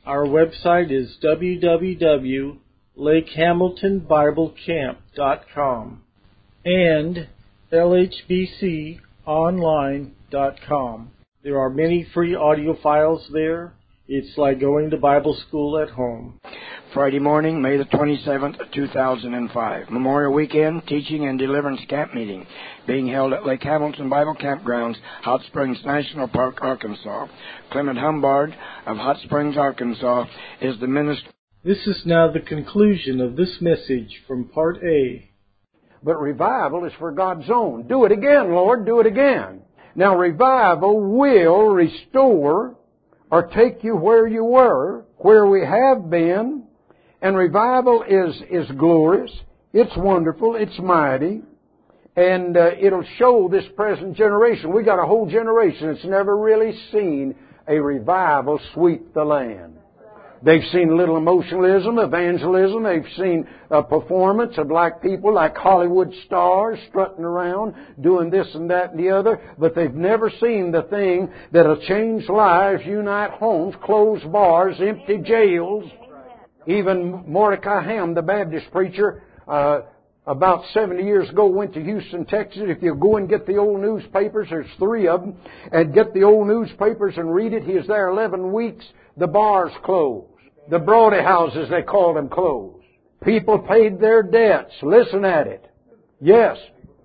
Our website is www.lakehamiltonbiblecamp.com and lhbconline.com. There are many free audio files there. It's like going to Bible school at home. Friday morning, May the 27th, 2005. Memorial Weekend Teaching and Deliverance Camp Meeting being held at Lake Hamilton Bible Campgrounds, Hot Springs National Park, Arkansas. Clement Humbard of Hot Springs, Arkansas is the minister. This is now the conclusion of this message from Part A. But revival is for God's own. Do it again, Lord, do it again. Now revival will restore or take you where you were, where we have been. And revival is glorious, it's wonderful, it's mighty, and it'll show this present generation. We got a whole generation that's never really seen a revival sweep the land. They've seen little emotionalism, evangelism. They've seen a performance of like people like Hollywood stars strutting around doing this and that and the other. But they've never seen the thing that'll change lives, unite homes, close bars, empty jails. Even Mordecai Ham, the Baptist preacher, about 70 years ago went to Houston, Texas. If you go and get the old newspapers, there's 3 of them, and get the old newspapers and read it. He was there 11 weeks. The bars closed. The Brody houses, they called them, closed. People paid their debts. Listen at it. Yes,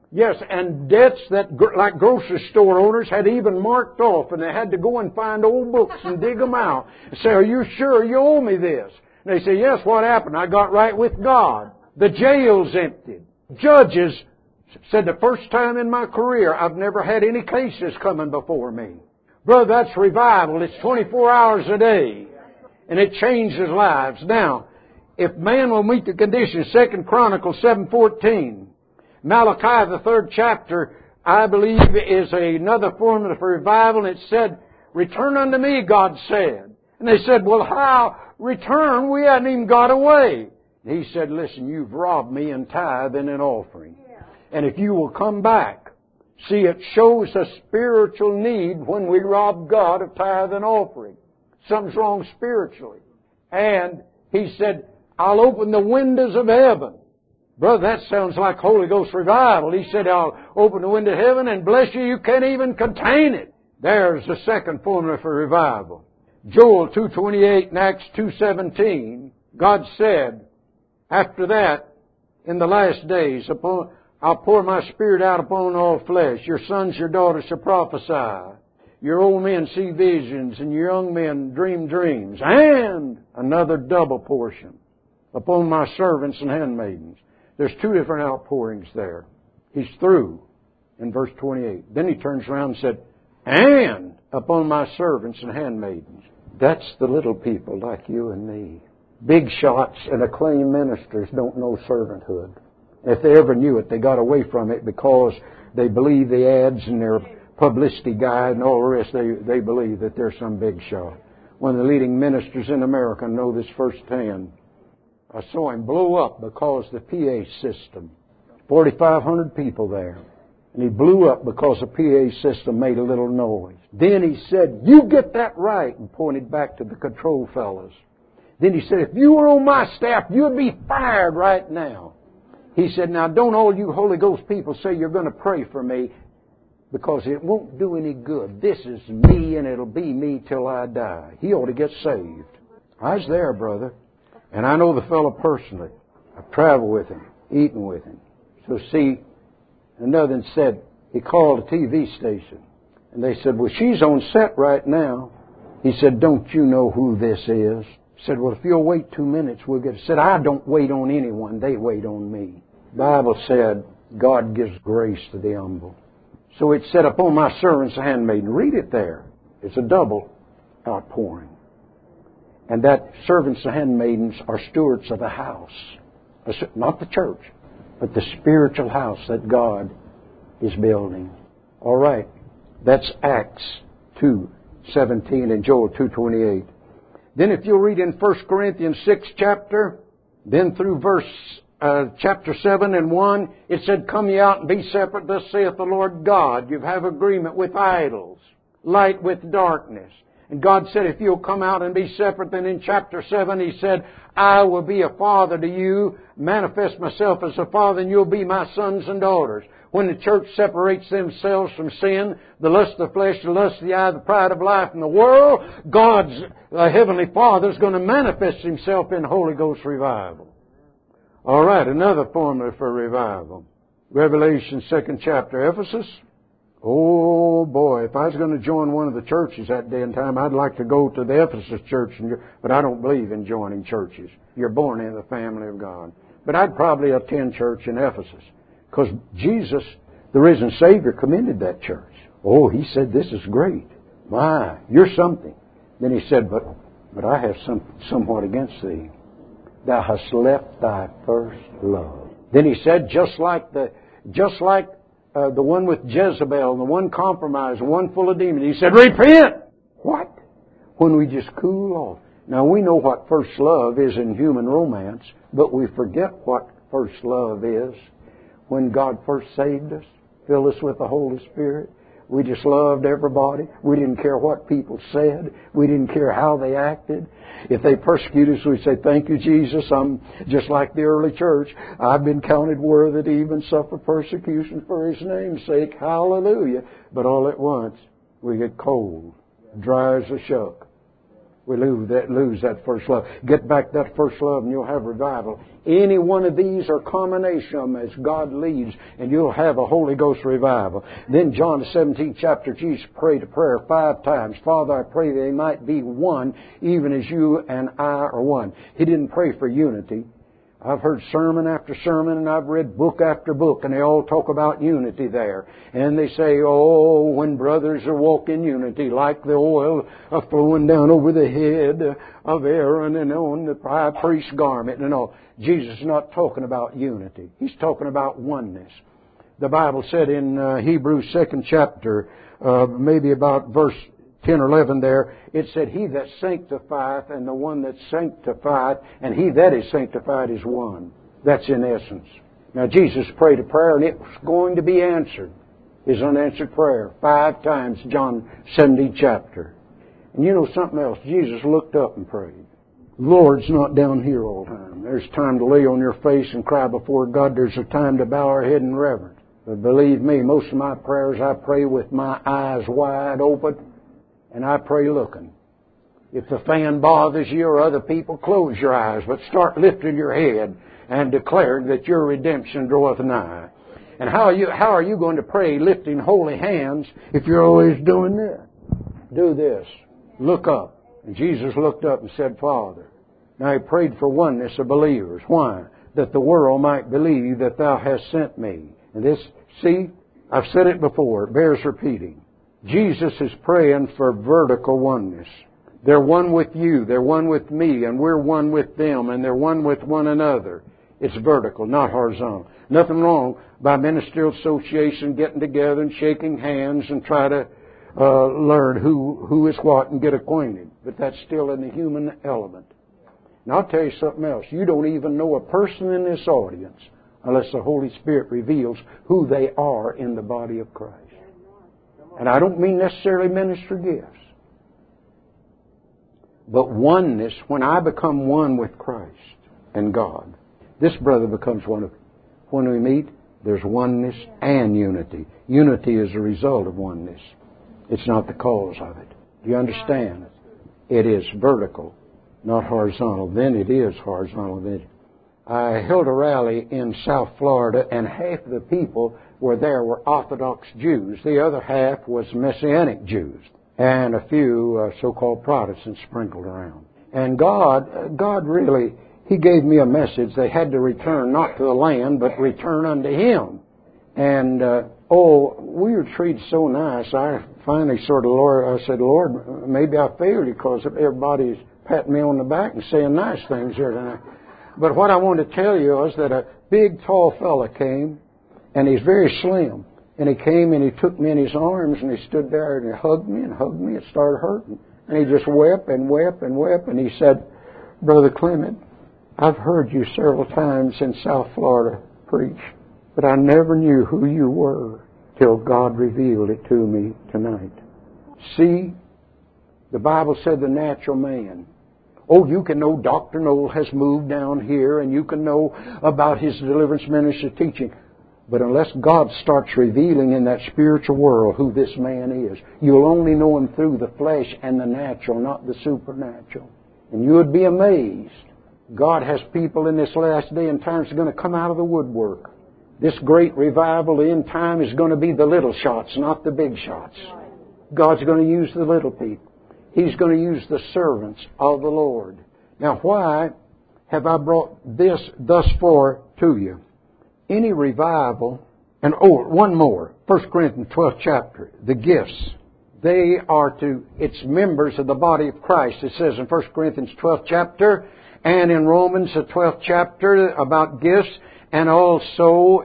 and debts that, like grocery store owners, had even marked off, and they had to go and find old books and dig them out and say, "Are you sure you owe me this?" And they say, "Yes, what happened? I got right with God." The jails emptied. Judges said, "The first time in my career, I've never had any cases coming before me." Brother, that's revival. It's 24 hours a day. And it changes lives. Now, if man will meet the conditions, 2 Chronicles 7:14, Malachi, the 3rd chapter, I believe is another formula for revival. And it said, "Return unto me," God said. And they said, "Well, how return? We hadn't even got away." And He said, "Listen, you've robbed me in tithe and in offering. And if you will come back," see, it shows a spiritual need when we rob God of tithe and offering. Something's wrong spiritually. And He said, "I'll open the windows of heaven." Brother, that sounds like Holy Ghost revival. He said, "I'll open the window of heaven and bless you. You can't even contain it." There's the second formula for revival. Joel 2:28 and Acts 2:17, God said, after that, in the last days, I'll pour my Spirit out upon all flesh. Your sons, your daughters shall prophesy. Your old men see visions, and your young men dream dreams. And another double portion upon my servants and handmaidens. There's 2 different outpourings there. He's through in verse 28. Then He turns around and said, "And upon my servants and handmaidens." That's the little people like you and me. Big shots and acclaimed ministers don't know servanthood. If they ever knew it, they got away from it because they believe the ads and their publicity guide and all the rest. They believe that they're some big shot. One of the leading ministers in America know this firsthand. I saw him blow up because the PA system, 4,500 people there. And he blew up because the PA system made a little noise. Then he said, "You get that right," and pointed back to the control fellows. Then he said, "If you were on my staff, you'd be fired right now." He said, "Now don't all you Holy Ghost people say you're going to pray for me, because it won't do any good. This is me and it'll be me till I die." He ought to get saved. I was there, brother. And I know the fellow personally. I've traveled with him, eaten with him. So see, another one said, he called a TV station. And they said, "Well, she's on set right now." He said, "Don't you know who this is?" He said, "Well, if you'll wait 2 minutes, we'll get it." He said, "I don't wait on anyone. They wait on me." The Bible said, God gives grace to the humble. So it said, "Upon my servants and handmaiden." Read it there. It's a double outpouring. And that servants and handmaidens are stewards of the house. Not the church, but the spiritual house that God is building. All right. That's Acts 2:17 and Joel 2:28. Then if you'll read in 1 Corinthians 6 chapter, then through chapter 7 and 1, it said, "Come ye out and be separate, thus saith the Lord God." You have agreement with idols, light with darkness. And God said, if you'll come out and be separate, then in chapter 7 He said, I will be a father to you, manifest myself as a father, and you'll be my sons and daughters. When the church separates themselves from sin, the lust of the flesh, the lust of the eye, the pride of life, and the world, God's Heavenly Father is going to manifest Himself in Holy Ghost revival. All right, another formula for revival. Revelation 2nd chapter, Ephesus. Oh boy, if I was going to join one of the churches that day and time, I'd like to go to the Ephesus church, but I don't believe in joining churches. You're born in the family of God. But I'd probably attend church in Ephesus. Because Jesus, the risen Savior, commended that church. Oh, He said, this is great. My, you're something. Then He said, but I have somewhat against thee. Thou hast left thy first love. Then He said, just like the one with Jezebel, and the one compromised, the one full of demons, He said, repent! What? When we just cool off. Now we know what first love is in human romance, but we forget what first love is. When God first saved us, filled us with the Holy Spirit, we just loved everybody. We didn't care what people said. We didn't care how they acted. If they persecuted us, we'd say, thank you, Jesus. I'm just like the early church. I've been counted worthy to even suffer persecution for His name's sake. Hallelujah. But all at once, we get cold, dry as a shuck. We lose that first love. Get back that first love and you'll have revival. Any one of these are combination of them as God leads, and you'll have a Holy Ghost revival. Then John the 17th chapter, Jesus prayed a prayer 5 times. Father, I pray they might be one, even as you and I are one. He didn't pray for unity. I've heard sermon after sermon, and I've read book after book, and they all talk about unity there. And they say, oh, when brothers are walking unity, like the oil flowing down over the head of Aaron and on the high priest's garment and all. Jesus is not talking about unity. He's talking about oneness. The Bible said in Hebrews 2nd chapter, maybe about verse 10 or 11 there, it said, He that sanctifieth and the one that sanctifieth, and He that is sanctified is one. That's in essence. Now Jesus prayed a prayer and it was going to be answered. His unanswered prayer 5 times, John 17 chapter. And you know something else? Jesus looked up and prayed. Lord's not down here all the time. There's time to lay on your face and cry before God. There's a time to bow our head in reverence. But believe me, most of my prayers I pray with my eyes wide open. And I pray looking. If the fan bothers you or other people, close your eyes, but start lifting your head and declaring that your redemption draweth nigh. And how are you going to pray lifting holy hands if you're always doing this? Do this. Look up. And Jesus looked up and said, Father. Now He prayed for oneness of believers. Why? That the world might believe that Thou hast sent me. And this, see, I've said it before. It bears repeating. Jesus is praying for vertical oneness. They're one with you, they're one with me, and we're one with them, and they're one with one another. It's vertical, not horizontal. Nothing wrong by ministerial association getting together and shaking hands and try to learn who is what and get acquainted. But that's still in the human element. And I'll tell you something else. You don't even know a person in this audience unless the Holy Spirit reveals who they are in the body of Christ. And I don't mean necessarily ministry gifts. But oneness, when I become one with Christ and God, this brother becomes one of them. When we meet, there's oneness and unity. Unity is a result of oneness. It's not the cause of it. Do you understand? It is vertical, not horizontal. Then it is horizontal. Then I held a rally in South Florida, and half of the people were Orthodox Jews. The other half was Messianic Jews, and a few so-called Protestants sprinkled around. And God really, He gave me a message. They had to return not to the land, but return unto Him. And we were treated so nice. I finally I said, Lord, maybe I failed you because everybody's patting me on the back and saying nice things here tonight. But what I wanted to tell you is that a big, tall fella came, and he's very slim. And he came and he took me in his arms and he stood there and he hugged me and hugged me. It started hurting. And he just wept and wept and wept. And he said, Brother Clement, I've heard you several times in South Florida preach, but I never knew who you were till God revealed it to me tonight. See, The Bible said the natural man. Oh, you can know Dr. Noel has moved down here, and you can know about his deliverance ministry teaching. But unless God starts revealing in that spiritual world who this man is, you'll only know him through the flesh and the natural, not the supernatural. And you would be amazed. God has people in this last day and time that are going to come out of the woodwork. This great revival in time is going to be the little shots, not the big shots. God's going to use the little people. He's going to use the servants of the Lord. Now, why have I brought this thus far to you? Any revival, and one more. 1 Corinthians 12th chapter, the gifts. They are it's members of the body of Christ. It says in 1 Corinthians 12th chapter, and in Romans the 12th chapter about gifts, and also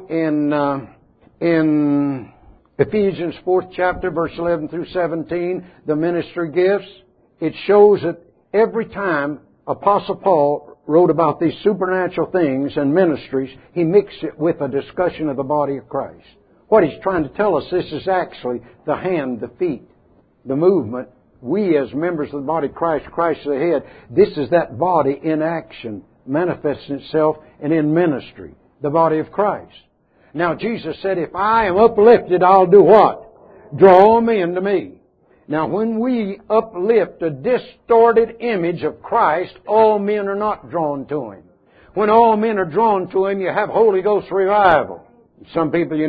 in Ephesians 4th chapter, verse 11 through 17, the ministry gifts. It shows that every time Apostle Paul wrote about these supernatural things and ministries, he mixed it with a discussion of the body of Christ. What he's trying to tell us, this is actually the hand, the feet, the movement. We as members of the body of Christ, Christ is the head, this is that body in action, manifesting itself and in ministry, the body of Christ. Now Jesus said, if I am uplifted, I'll do what? Draw men to me. Now when we uplift a distorted image of Christ, all men are not drawn to Him. When all men are drawn to Him, you have Holy Ghost revival. Some people,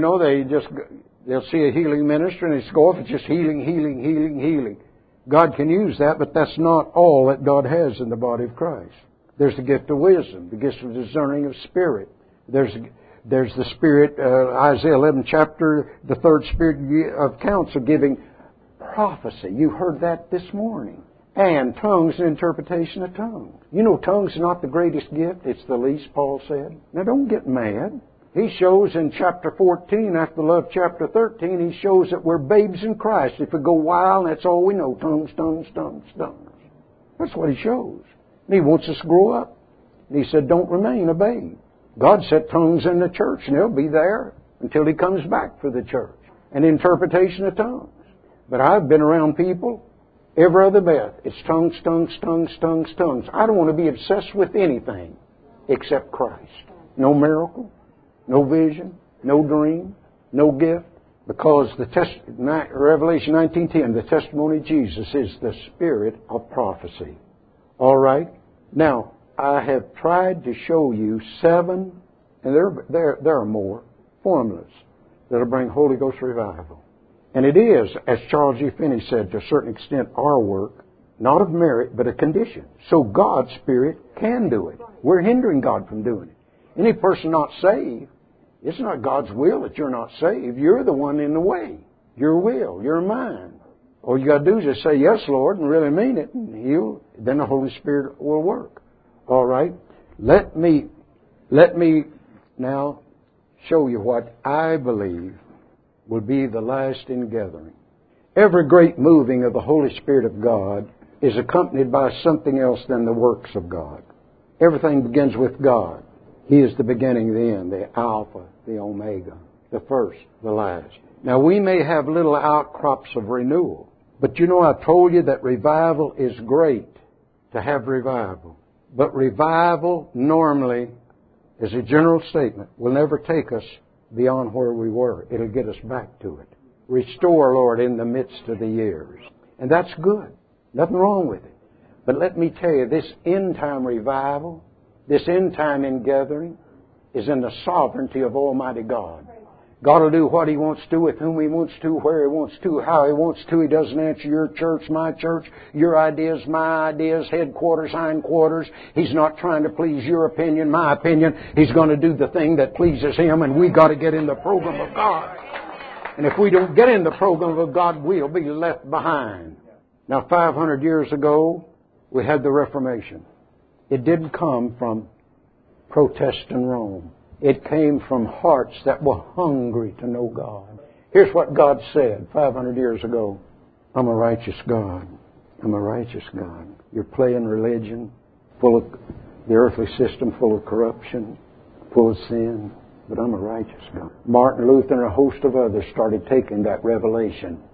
they'll see a healing ministry and they go off, it's just healing, healing, healing, healing. God can use that, but that's not all that God has in the body of Christ. There's the gift of wisdom, the gift of discerning of spirit. There's the spirit, Isaiah 11 chapter, the third spirit of counsel, giving prophecy. You heard that this morning. And tongues and interpretation of tongues. You know, tongues is not the greatest gift. It's the least, Paul said. Now don't get mad. He shows in chapter 14, after the love chapter 13, he shows that we're babes in Christ. If we go wild, that's all we know. Tongues, tongues, tongues, tongues. That's what he shows. And he wants us to grow up. And he said, don't remain a babe. God set tongues in the church, and they'll be there until He comes back for the church. And interpretation of tongues. But I've been around people, every other bit. It's tongues, tongues, tongues, tongues, tongues. I don't want to be obsessed with anything except Christ. No miracle, no vision, no dream, no gift. Because Revelation 19:10, the testimony of Jesus is the spirit of prophecy. All right? Now, I have tried to show you 7, and there are more, formulas that will bring Holy Ghost revival. And it is, as Charles G. Finney said, to a certain extent, our work, not of merit, but a condition. So God's Spirit can do it. We're hindering God from doing it. Any person not saved, it's not God's will that you're not saved. You're the one in the way. Your will, your mind. All you got to do is just say, yes, Lord, and really mean it, and then the Holy Spirit will work. All right? Let me now show you what I believe will be the lasting gathering. Every great moving of the Holy Spirit of God is accompanied by something else than the works of God. Everything begins with God. He is the beginning, the end, the Alpha, the Omega, the first, the last. Now we may have little outcrops of renewal, but you know I told you that revival is great to have revival. But revival normally, as a general statement, will never take us beyond where we were. It'll get us back to it. Restore, Lord, in the midst of the years. And that's good. Nothing wrong with it. But let me tell you, this end-time revival, this end-time ingathering, is in the sovereignty of Almighty God. God will do what He wants to, with whom He wants to, where He wants to, how He wants to. He doesn't answer your church, my church, your ideas, my ideas, headquarters, hindquarters. He's not trying to please your opinion, my opinion. He's going to do the thing that pleases Him, and we've got to get in the program of God. And if we don't get in the program of God, we'll be left behind. Now, 500 years ago, we had the Reformation. It didn't come from Protestant Rome. It came from hearts that were hungry to know God. Here's what God said 500 years ago. I'm a righteous God. I'm a righteous God. You're playing religion, full of the earthly system, full of corruption, full of sin. But I'm a righteous God. Martin Luther and a host of others started taking that revelation,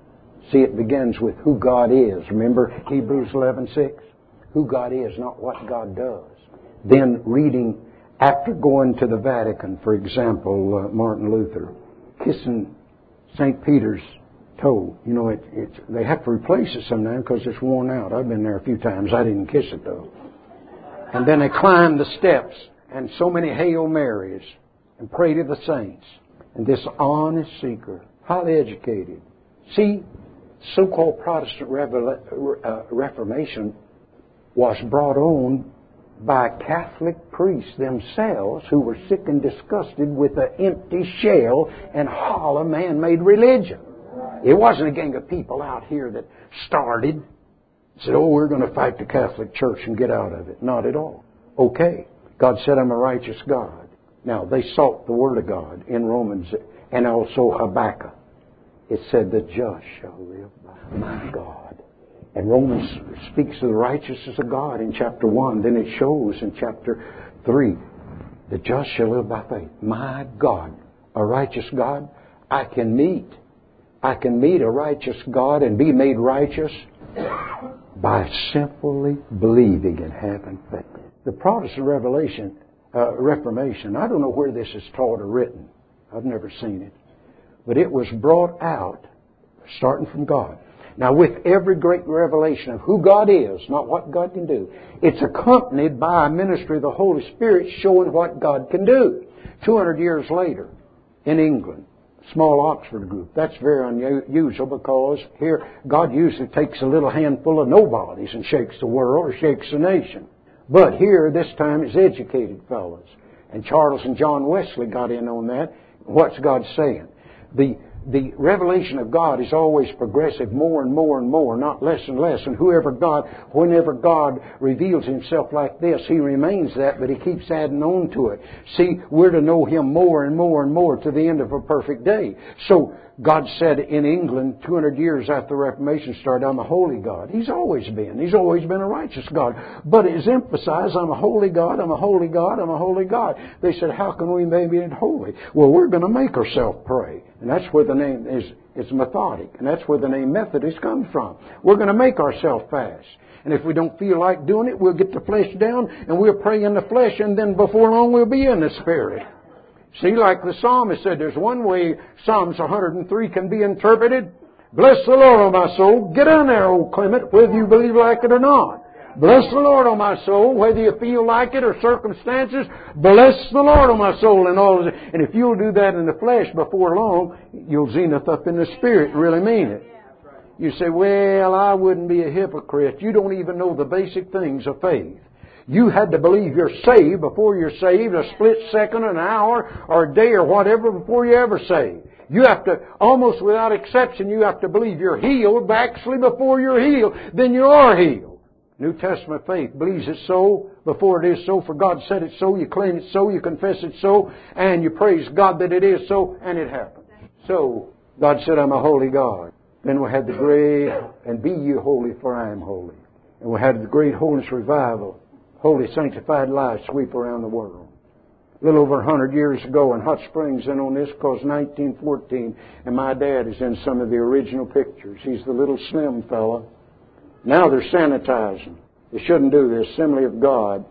See, it begins with who God is. Remember Hebrews 11:6? Who God is, not what God does. Then reading, after going to the Vatican, for example, Martin Luther, kissing St. Peter's toe. You know, they have to replace it sometimes because it's worn out. I've been there a few times. I didn't kiss it, though. And then they climb the steps, and so many Hail Marys, and pray to the saints. And this honest seeker, highly educated. See, so-called Protestant Reformation was brought on by Catholic priests themselves who were sick and disgusted with the empty shell and hollow man-made religion. It wasn't a gang of people out here that started, said, oh, we're going to fight the Catholic Church and get out of it. Not at all. Okay. God said, I'm a righteous God. Now, they sought the Word of God in Romans and also Habakkuk. It said, the just shall live by my God. And Romans speaks of the righteousness of God in chapter 1. Then it shows in chapter 3, the just shall live by faith. My God, a righteous God, I can meet a righteous God and be made righteous by simply believing and having faith. The Protestant Reformation, I don't know where this is taught or written. I've never seen it. But it was brought out, starting from God. Now, with every great revelation of who God is, not what God can do, it's accompanied by a ministry of the Holy Spirit showing what God can do. 200 years later, in England, small Oxford group. That's very unusual because here God usually takes a little handful of nobodies and shakes the world or shakes the nation. But here, this time, it's educated fellows. And Charles and John Wesley got in on that. What's God saying? The revelation of God is always progressive, more and more and more, not less and less. And whenever God reveals Himself like this, He remains that, but He keeps adding on to it. See, we're to know Him more and more and more to the end of a perfect day. So, God said in England, 200 years after the Reformation started, I'm a holy God. He's always been. He's always been a righteous God. But it's emphasized, I'm a holy God, I'm a holy God, I'm a holy God. They said, how can we make it holy? Well, we're going to make ourselves pray. And that's where the name is methodic. And that's where the name Methodist comes from. We're going to make ourselves fast. And if we don't feel like doing it, we'll get the flesh down and we'll pray in the flesh, and then before long we'll be in the Spirit. See, like the psalmist said, there's one way Psalms 103 can be interpreted. Bless the Lord, O my soul. Get in there, O Clement, whether you believe like it or not. Bless the Lord, O my soul, whether you feel like it or circumstances. Bless the Lord, O my soul, and all of it. And if you'll do that in the flesh before long, you'll zenith up in the Spirit and really mean it. You say, well, I wouldn't be a hypocrite. You don't even know the basic things of faith. You had to believe you're saved before you're saved, a split second, an hour, or a day, or whatever, before you ever saved. You have to, almost without exception, you have to believe you're healed actually before you're healed. Then you are healed. New Testament faith believes it so before it is so, for God said it so, you claim it so, you confess it so, and you praise God that it is so, and it happened. So, God said, I'm a holy God. Then we had the great, and be ye holy, for I am holy. And we had the great holiness revival. Holy sanctified life sweep around the world. A little over 100 years ago in Hot Springs, in on this, because 1914, and my dad is in some of the original pictures. He's the little slim fella. Now they're sanitizing. They shouldn't do this. Assembly of God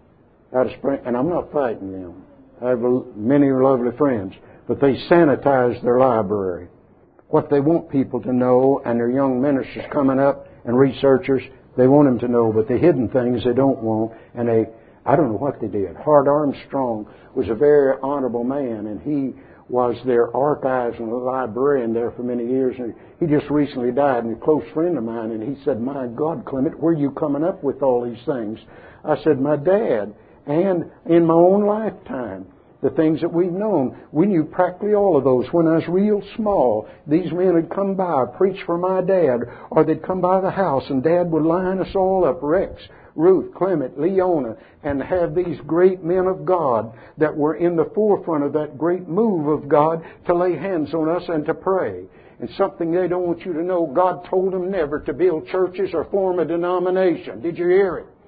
out of Spring, and I'm not fighting them. I have many lovely friends, but they sanitize their library. What they want people to know, and their young ministers coming up and researchers, they want them to know, but the hidden things they don't want. And I don't know what they did. Hart Armstrong was a very honorable man, and he was their archives and librarian there for many years. And he just recently died, and a close friend of mine. And he said, my God, Clement, where are you coming up with all these things? I said, my dad, and in my own lifetime, the things that we've known. We knew practically all of those. When I was real small, these men would come by, preach for my dad, or they'd come by the house, and Dad would line us all up, Rex, Ruth, Clement, Leona, and have these great men of God that were in the forefront of that great move of God to lay hands on us and to pray. And something they don't want you to know, God told them never to build churches or form a denomination. Did you hear it?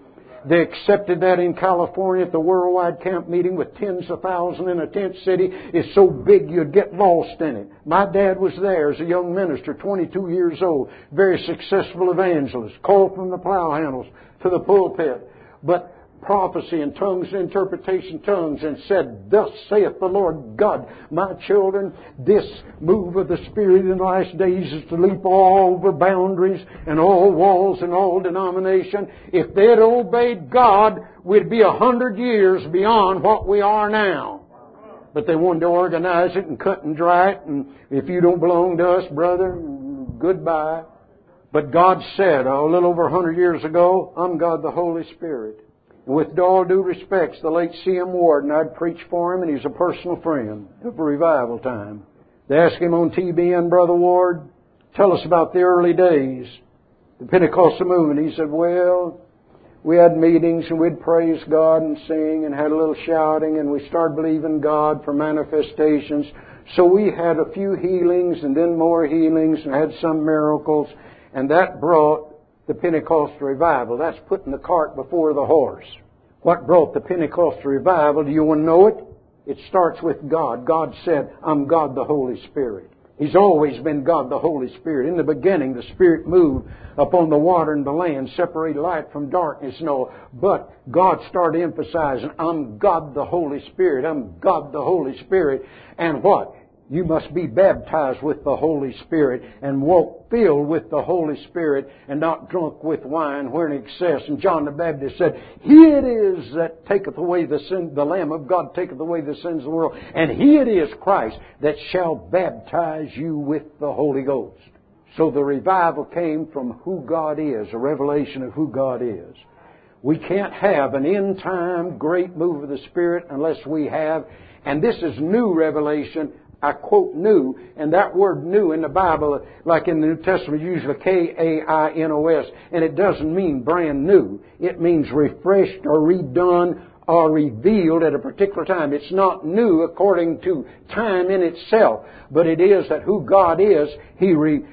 They accepted that in California at the Worldwide Camp Meeting with tens of thousands in a tent city. It's so big you'd get lost in it. My dad was there as a young minister, 22 years old, very successful evangelist, called from the plow handles to the pulpit. But prophecy and tongues, interpretation tongues, and said, "Thus saith the Lord God, my children, this move of the Spirit in the last days is to leap all over boundaries and all walls and all denomination. If they had obeyed God, we'd be 100 years beyond what we are now." But they wanted to organize it and cut and dry it, and if you don't belong to us, brother, goodbye. But God said a little over 100 years ago, "I'm God the Holy Spirit." With all due respects, the late C.M. Warden, I'd preach for him, and he's a personal friend of revival time. They asked him on TBN, "Brother Ward, tell us about the early days, the Pentecostal movement." He said, "Well, we had meetings and we'd praise God and sing and had a little shouting, and we started believing God for manifestations. So we had a few healings and then more healings and had some miracles, and that brought the Pentecostal revival." That's putting the cart before the horse. What brought the Pentecostal revival? Do you want to know it? It starts with God. God said, "I'm God the Holy Spirit." He's always been God the Holy Spirit. In the beginning, the Spirit moved upon the water and the land, separated light from darkness and all. But God started emphasizing, "I'm God the Holy Spirit. I'm God the Holy Spirit." And what? You must be baptized with the Holy Spirit and walk filled with the Holy Spirit and not drunk with wine where in excess. And John the Baptist said, "He it is that taketh away the sin, the Lamb of God taketh away the sins of the world. And He it is, Christ, that shall baptize you with the Holy Ghost." So the revival came from who God is, a revelation of who God is. We can't have an end-time great move of the Spirit unless we have, and this is new revelation. I quote new, and that word new in the Bible, like in the New Testament, usually K-A-I-N-O-S, and it doesn't mean brand new. It means refreshed or redone or revealed at a particular time. It's not new according to time in itself, but it is that who God is, He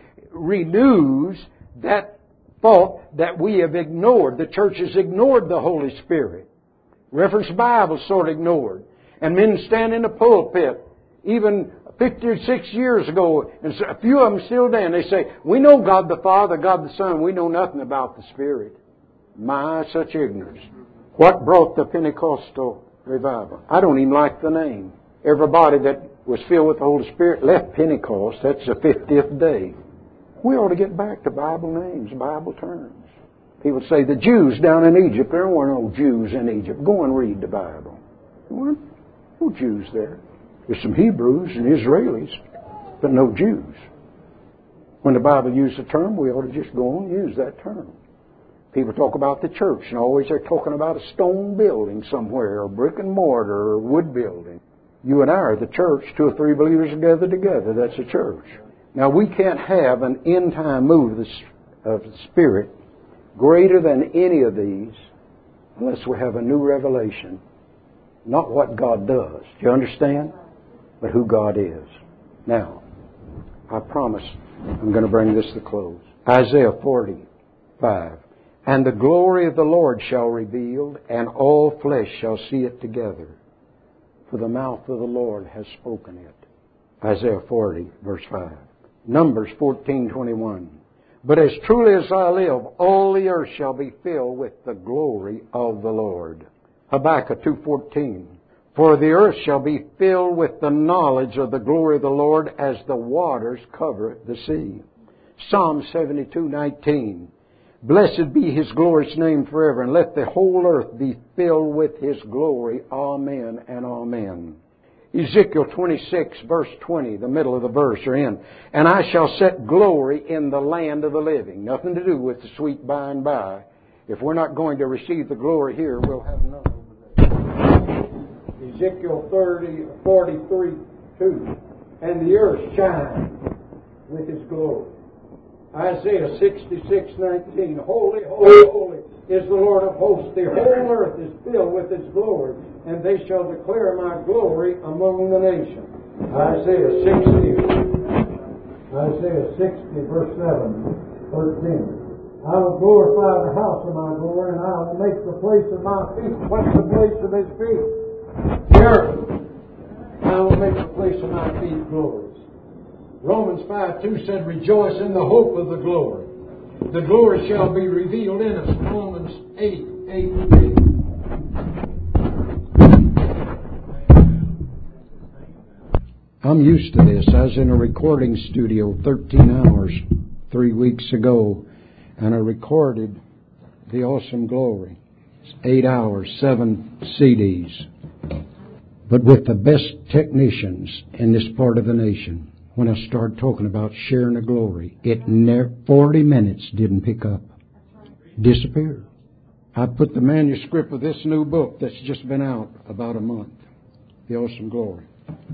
renews that thought that we have ignored. The church has ignored the Holy Spirit. Reference Bible sort of ignored. And men stand in the pulpit, even 50 or 6 years ago, and a few of them still do, and they say, "We know God the Father, God the Son, we know nothing about the Spirit." My, such ignorance. What brought the Pentecostal revival? I don't even like the name. Everybody that was filled with the Holy Spirit left Pentecost. That's the 50th day. We ought to get back to Bible names, Bible terms. People say, the Jews down in Egypt, there weren't no Jews in Egypt. Go and read the Bible. There weren't no Jews there. There's some Hebrews and Israelis, but no Jews. When the Bible uses a term, we ought to just go and use that term. People talk about the church, and always they're talking about a stone building somewhere, or brick and mortar, or wood building. You and I are the church, 2 or 3 believers together. That's a church. Now, we can't have an end-time move of the Spirit greater than any of these unless we have a new revelation. Not what God does. Do you understand? But who God is. Now, I promise I'm going to bring this to close. Isaiah 45. "And the glory of the Lord shall reveal, and all flesh shall see it together. For the mouth of the Lord has spoken it." Isaiah 40, verse 5. Numbers 14:21. "But as truly as I live, all the earth shall be filled with the glory of the Lord." Habakkuk 2:14. "For the earth shall be filled with the knowledge of the glory of the Lord as the waters cover the sea." Psalm 72:19. "Blessed be His glorious name forever, and let the whole earth be filled with His glory. Amen and amen." Ezekiel 26, verse 20, the middle of the verse or in. "And I shall set glory in the land of the living." Nothing to do with the sweet by and by. If we're not going to receive the glory here, we'll have none over there. Ezekiel 43:2. "And the earth shines with His glory." Isaiah 66:19. "Holy, holy, holy is the Lord of hosts. The whole earth is filled with His glory, and they shall declare my glory among the nations." Isaiah 60, verse 7, 13. I will glorify the house of my glory, and I will make the place of my feet. What's the place of his feet? The earth. I will make the place of my feet glorious. Romans 5:2 said, rejoice in the hope of the glory. The glory shall be revealed in us. Romans 8:8. I'm used to this. I was in a recording studio 13 hours 3 weeks ago, and I recorded The Awesome Glory. It's 8 hours, 7 CDs. But with the best technicians in this part of the nation, when I started talking about sharing the glory, 40 minutes didn't pick up. Disappeared. I put the manuscript of this new book that's just been out about a month, The Awesome Glory.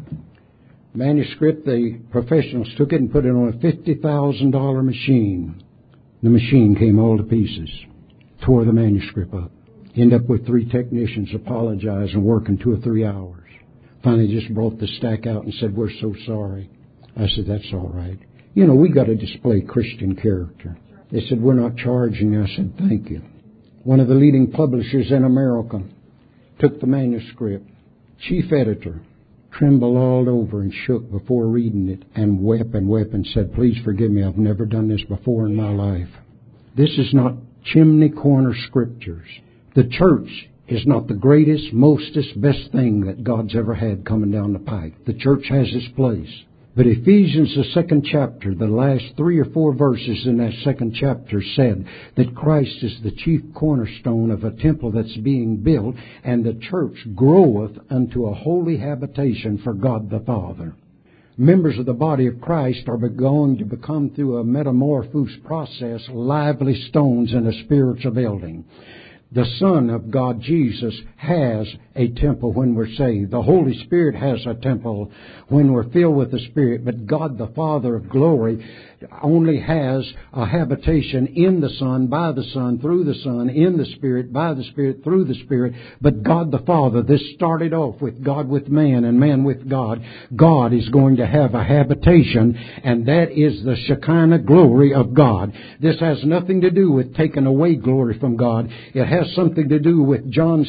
Manuscript, the professionals took it and put it on a $50,000 machine. The machine came all to pieces, tore the manuscript up. Ended up with 3 technicians apologizing, working 2 or 3 hours. Finally just brought the stack out and said, we're so sorry. I said, that's all right. You know, we got to display Christian character. They said, we're not charging you. I said, thank you. One of the leading publishers in America took the manuscript. Chief editor trembled all over and shook before reading it and wept and said, please forgive me, I've never done this before in my life. This is not chimney corner scriptures. The church is not the greatest, mostest, best thing that God's ever had coming down the pike. The church has its place. But Ephesians, the 2nd chapter, the last 3 or 4 verses in that 2nd chapter said that Christ is the chief cornerstone of a temple that's being built, and the church groweth unto a holy habitation for God the Father. Members of the body of Christ are going to become, through a metamorphosis process, lively stones in a spiritual building. The Son of God, Jesus, has a temple when we're saved. The Holy Spirit has a temple when we're filled with the Spirit. But God, the Father of glory, only has a habitation in the Son, by the Son, through the Son, in the Spirit, by the Spirit, through the Spirit. But God the Father, this started off with God with man and man with God. God is going to have a habitation, and that is the Shekinah glory of God. This has nothing to do with taking away glory from God. It has something to do with John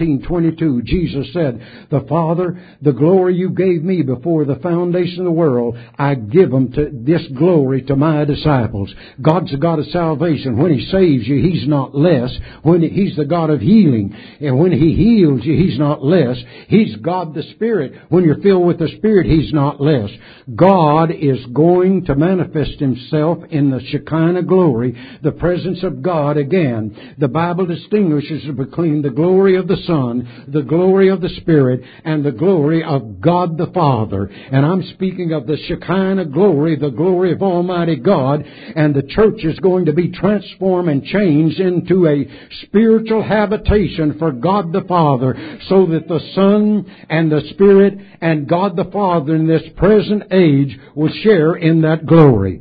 17:22. Jesus said, the Father, the glory you gave me before the foundation of the world, I give them to this glory to my disciples. God's the God of salvation. When He saves you, He's not less. When He's the God of healing, and when He heals you, He's not less. He's God the Spirit. When you're filled with the Spirit, He's not less. God is going to manifest Himself in the Shekinah glory, the presence of God again. The Bible distinguishes between the glory of the Son, the glory of the Spirit, and the glory of God the Father. And I'm speaking of the Shekinah glory, the glory of Almighty God, and the church is going to be transformed and changed into a spiritual habitation for God the Father, so that the Son and the Spirit and God the Father in this present age will share in that glory.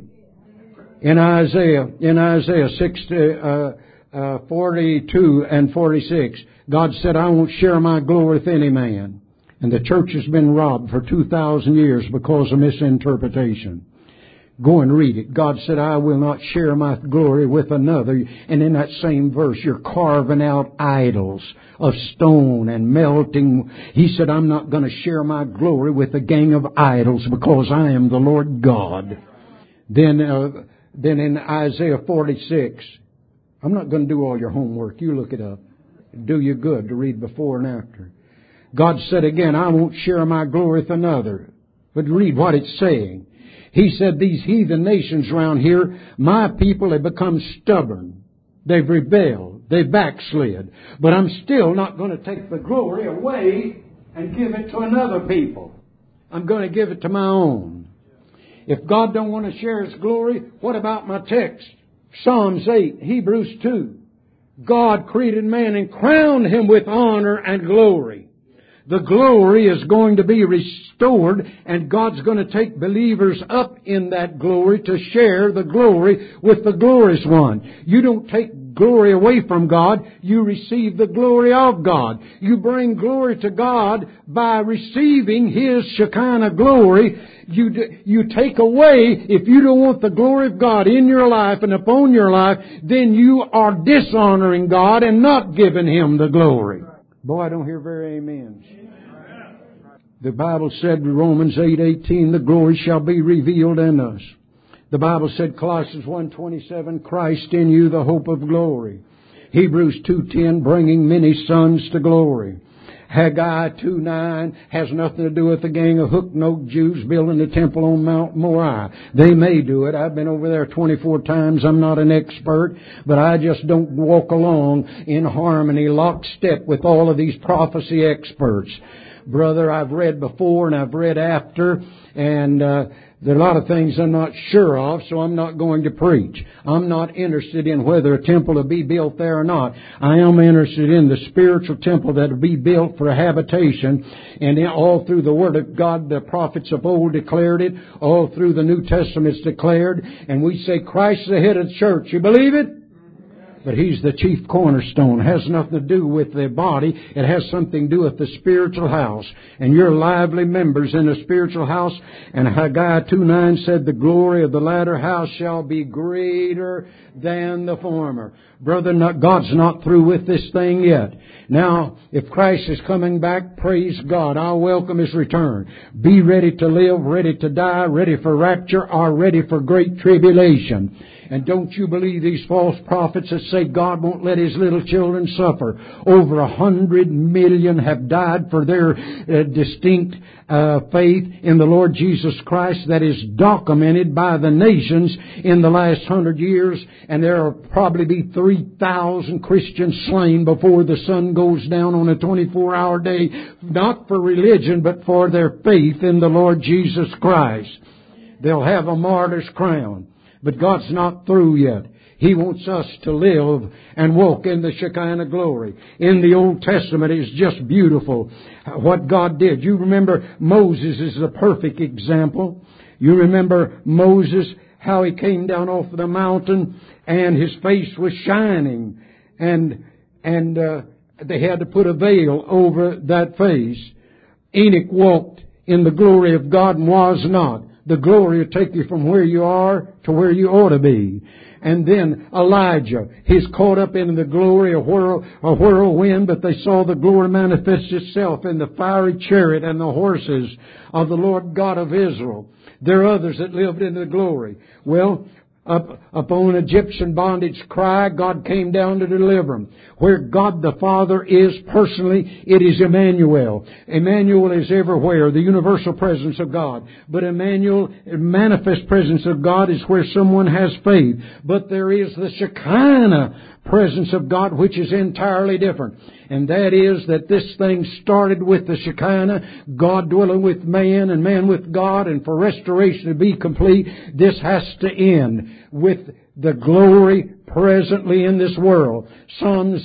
In Isaiah 42 and 46, God said, I won't share my glory with any man. And the church has been robbed for 2,000 years because of misinterpretation. Go and read it. God said, I will not share my glory with another. And in that same verse, you're carving out idols of stone and melting. He said, I'm not going to share my glory with a gang of idols because I am the Lord God. Then in Isaiah 46, I'm not going to do all your homework. You look it up. Do you good to read before and after. God said again, I won't share my glory with another. But read what it's saying. He said, these heathen nations around here, my people have become stubborn. They've rebelled. They've backslid. But I'm still not going to take the glory away and give it to another people. I'm going to give it to my own. If God don't want to share His glory, what about my text? Psalms 8, Hebrews 2. God created man and crowned him with honor and glory. The glory is going to be restored, and God's going to take believers up in that glory to share the glory with the glorious one. You don't take glory away from God, you receive the glory of God. You bring glory to God by receiving His Shekinah glory. You take away, if you don't want the glory of God in your life and upon your life, then you are dishonoring God and not giving Him the glory. Boy, I don't hear very amens. The Bible said in Romans 8:18, the glory shall be revealed in us. The Bible said, Colossians 1:27, Christ in you, the hope of glory. Hebrews 2:10, bringing many sons to glory. Haggai 2:9 has nothing to do with the gang of hook-nosed Jews building the temple on Mount Moriah. They may do it. I've been over there 24 times. I'm not an expert, but I just don't walk along in harmony, lockstep with all of these prophecy experts. Brother, I've read before and I've read after, and there are a lot of things I'm not sure of, so I'm not going to preach. I'm not interested in whether a temple will be built there or not. I am interested in the spiritual temple that will be built for a habitation. And all through the Word of God, the prophets of old declared it. All through the New Testament it's declared. And we say Christ is the head of the church. You believe it? But He's the chief cornerstone. It has nothing to do with the body. It has something to do with the spiritual house. And you're lively members in the spiritual house. And Haggai 2:9 said, the glory of the latter house shall be greater than the former. Brother, God's not through with this thing yet. Now, if Christ is coming back, praise God. I'll welcome His return. Be ready to live, ready to die, ready for rapture, or ready for great tribulation. And don't you believe these false prophets that say God won't let His little children suffer. Over 100 million have died for their distinct faith in the Lord Jesus Christ that is documented by the nations in the last 100 years. And there will probably be 3,000 Christians slain before the sun goes down on a 24-hour day, not for religion, but for their faith in the Lord Jesus Christ. They'll have a martyr's crown. But God's not through yet. He wants us to live and walk in the Shekinah glory. In the Old Testament, it's just beautiful what God did. You remember Moses is the perfect example. You remember Moses, how he came down off of the mountain and his face was shining. And they had to put a veil over that face. Enoch walked in the glory of God and was not. The glory will take you from where you are to where you ought to be. And then Elijah, he's caught up in the glory of a whirlwind, but they saw the glory manifest itself in the fiery chariot and the horses of the Lord God of Israel. There are others that lived in the glory. Well, upon Egyptian bondage cry, God came down to deliver them. Where God the Father is personally, it is Emmanuel. Emmanuel is everywhere, the universal presence of God. But Emmanuel, manifest presence of God, is where someone has faith. But there is the Shekinah presence of God, which is entirely different. And that is that this thing started with the Shekinah, God dwelling with man and man with God, and for restoration to be complete, this has to end with the glory presently in this world. Psalms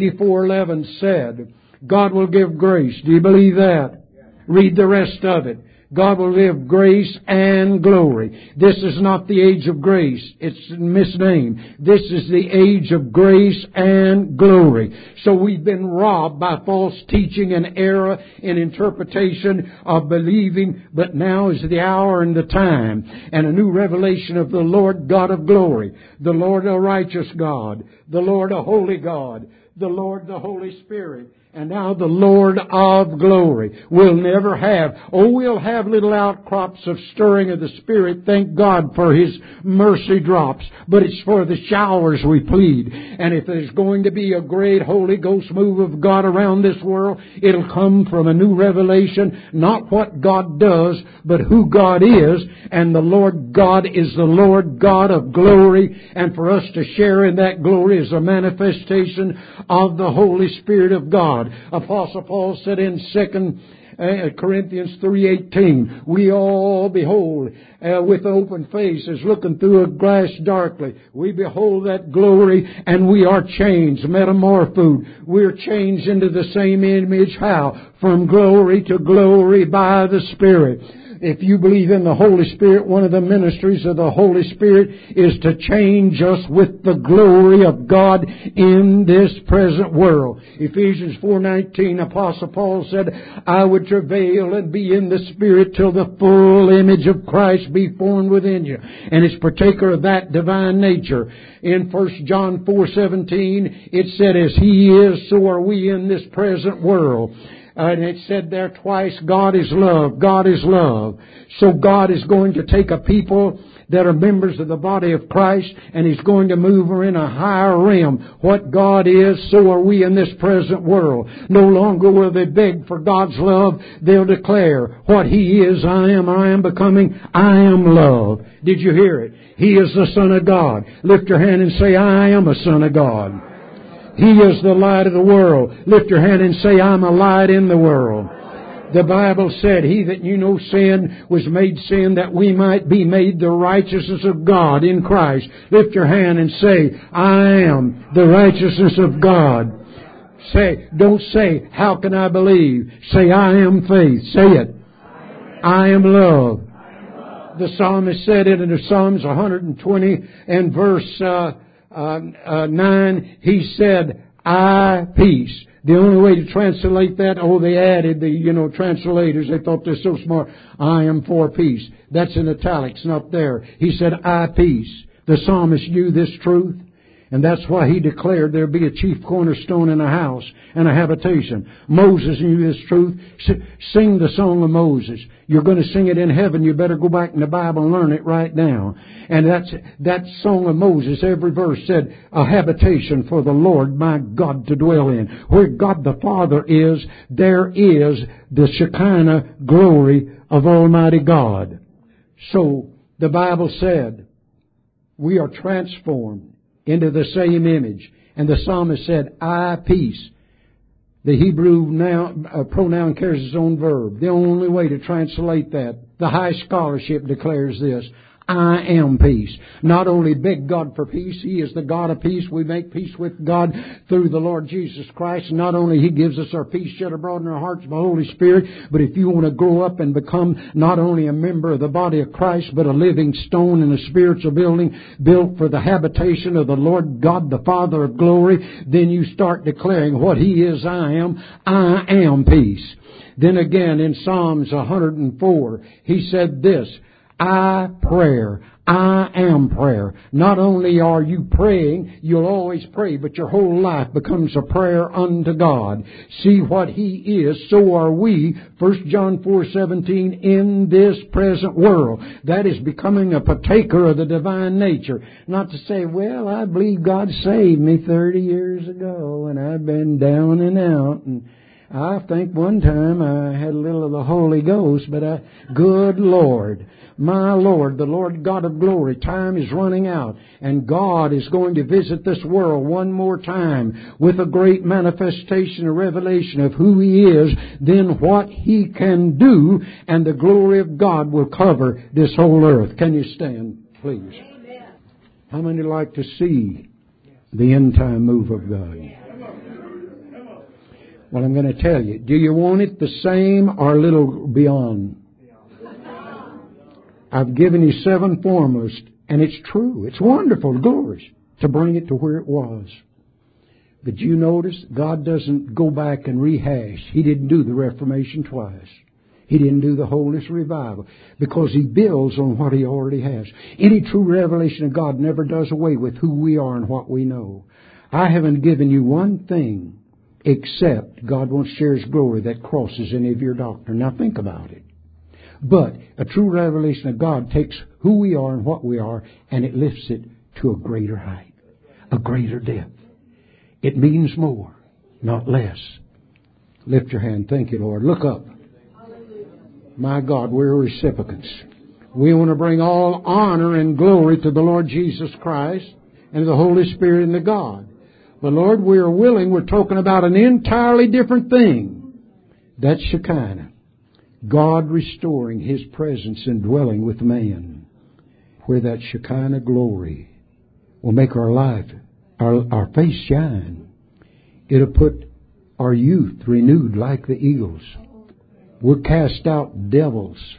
84:11 said, God will give grace. Do you believe that? Read the rest of it. God will give grace and glory. This is not the age of grace. It's misnamed. This is the age of grace and glory. So we've been robbed by false teaching and error in interpretation of believing, but now is the hour and the time, and a new revelation of the Lord God of glory, the Lord a righteous God, the Lord a holy God, the Lord the Holy Spirit, and now the Lord of glory. We'll never have, we'll have little outcrops of stirring of the Spirit. Thank God for His mercy drops. But it's for the showers we plead. And if there's going to be a great Holy Ghost move of God around this world, it'll come from a new revelation, not what God does, but who God is. And the Lord God is the Lord God of glory. And for us to share in that glory is a manifestation of the Holy Spirit of God. Apostle Paul said in 2 Corinthians 3:18, we all behold with open faces, looking through a glass darkly. We behold that glory and we are changed, metamorphosed. We're changed into the same image. How? From glory to glory by the Spirit. if you believe in the Holy Spirit, one of the ministries of the Holy Spirit is to change us with the glory of God in this present world. Ephesians 4:19, Apostle Paul said, I would travail and be in the Spirit till the full image of Christ be formed within you. And it's partaker of that divine nature. In 1 John 4:17, it said, as He is, so are we in this present world. And it said there twice, God is love. God is love. So God is going to take a people that are members of the body of Christ, and He's going to move her in a higher realm. What God is, so are we in this present world. No longer will they beg for God's love. They'll declare what He is, I am becoming, I am love. Did you hear it? He is the Son of God. Lift your hand and say, I am a Son of God. He is the light of the world. Lift your hand and say, I'm a light in the world. The Bible said, He that knew no sin was made sin that we might be made the righteousness of God in Christ. Lift your hand and say, I am the righteousness of God. Say, don't say, how can I believe? Say, I am faith. Say it. I am love. The psalmist said it in Psalms 120 and verse 9, he said, I peace. The only way to translate that, they added the, translators, they thought they're so smart. I am for peace. That's in italics, not there. He said, I peace. The psalmist knew this truth. And that's why he declared there be a chief cornerstone in a house and a habitation. Moses knew this truth. Sing the song of Moses. You're going to sing it in heaven. You better go back in the Bible and learn it right now. And that song of Moses, every verse said, a habitation for the Lord my God to dwell in. Where God the Father is, there is the Shekinah glory of Almighty God. So the Bible said, we are transformed into the same image. And the psalmist said, I peace. The Hebrew pronoun carries its own verb. The only way to translate that, the high scholarship declares this, I am peace. Not only beg God for peace, He is the God of peace. We make peace with God through the Lord Jesus Christ. Not only He gives us our peace shed abroad in our hearts by the Holy Spirit, but if you want to grow up and become not only a member of the body of Christ, but a living stone in a spiritual building built for the habitation of the Lord God, the Father of glory, then you start declaring what He is, I am peace. Then again in Psalms 104, He said this, I am prayer. Not only are you praying, you'll always pray, but your whole life becomes a prayer unto God. See what He is, so are we, 1 John 4:17, in this present world. That is becoming a partaker of the divine nature. Not to say, well, I believe God saved me 30 years ago, and I've been down and out, and I think one time I had a little of the Holy Ghost, but good Lord, my Lord, the Lord God of glory, time is running out, and God is going to visit this world one more time with a great manifestation, a revelation of who He is, then what He can do, and the glory of God will cover this whole earth. Can you stand, please? Amen. How many like to see the end time move of God? Well, I'm going to tell you. Do you want it the same or a little beyond? I've given you 7 formulas, and it's true. It's wonderful, glorious, to bring it to where it was. But you notice, God doesn't go back and rehash. He didn't do the Reformation twice. He didn't do the Holiness Revival, because He builds on what He already has. Any true revelation of God never does away with who we are and what we know. I haven't given you one thing except God won't share His glory that crosses any of your doctrine. Now think about it. But a true revelation of God takes who we are and what we are, and it lifts it to a greater height, a greater depth. It means more, not less. Lift your hand. Thank you, Lord. Look up. My God, we're recipients. We want to bring all honor and glory to the Lord Jesus Christ and to the Holy Spirit and to God. But Lord, we are willing. We're talking about an entirely different thing. That's Shekinah. God restoring His presence and dwelling with man. Where that Shekinah glory will make our life, our face shine. It'll put our youth renewed like the eagles. We'll cast out devils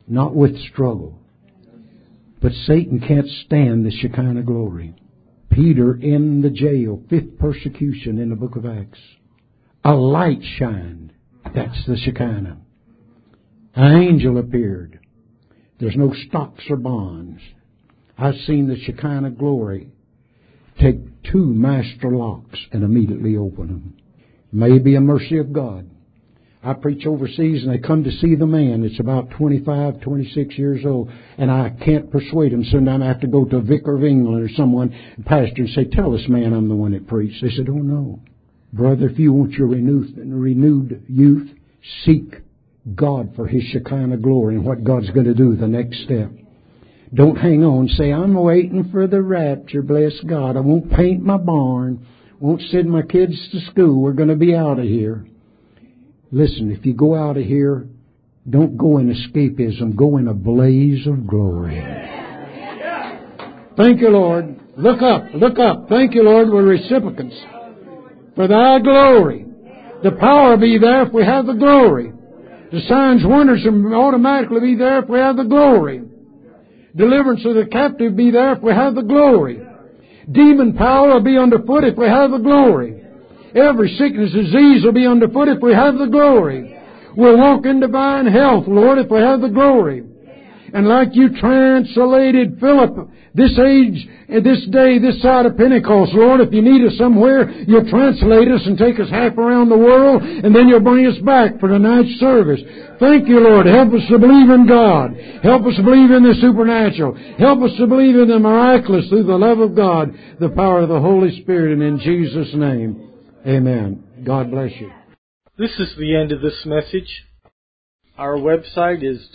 not with struggle. But Satan can't stand the Shekinah glory. Peter in the jail, 5th persecution in the book of Acts. A light shined. That's the Shekinah. An angel appeared. There's no stocks or bonds. I've seen the Shekinah glory take 2 master locks and immediately open them. Maybe a mercy of God. I preach overseas and they come to see the man. It's about 25, 26 years old. And I can't persuade him. Sometimes I have to go to a vicar of England or someone, pastor, and say, tell this man I'm the one that preached. They said, oh no. Brother, if you want your renewed youth, seek God for His Shekinah glory and what God's going to do the next step. Don't hang on. Say, I'm waiting for the rapture. Bless God. I won't paint my barn. Won't send my kids to school. We're going to be out of here. Listen, if you go out of here, don't go in escapism. Go in a blaze of glory. Thank you, Lord. Look up. Look up. Thank you, Lord. We're recipients for Thy glory. The power be there if we have the glory. The signs, wonders will automatically be there if we have the glory. Deliverance of the captive be there if we have the glory. Demon power will be underfoot if we have the glory. Every sickness, disease will be underfoot if we have the glory. We'll walk in divine health, Lord, if we have the glory. And like you translated Philip, this age, this day, this side of Pentecost, Lord, if you need us somewhere, you'll translate us and take us half around the world, and then you'll bring us back for tonight's service. Thank you, Lord. Help us to believe in God. Help us to believe in the supernatural. Help us to believe in the miraculous through the love of God, the power of the Holy Spirit, and in Jesus' name, amen. God bless you. This is the end of this message. Our website is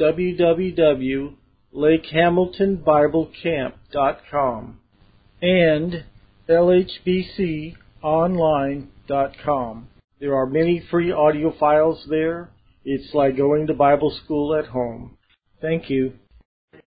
www.lakehamiltonbiblecamp.com and lhbconline.com. There are many free audio files there. It's like going to Bible school at home. Thank you.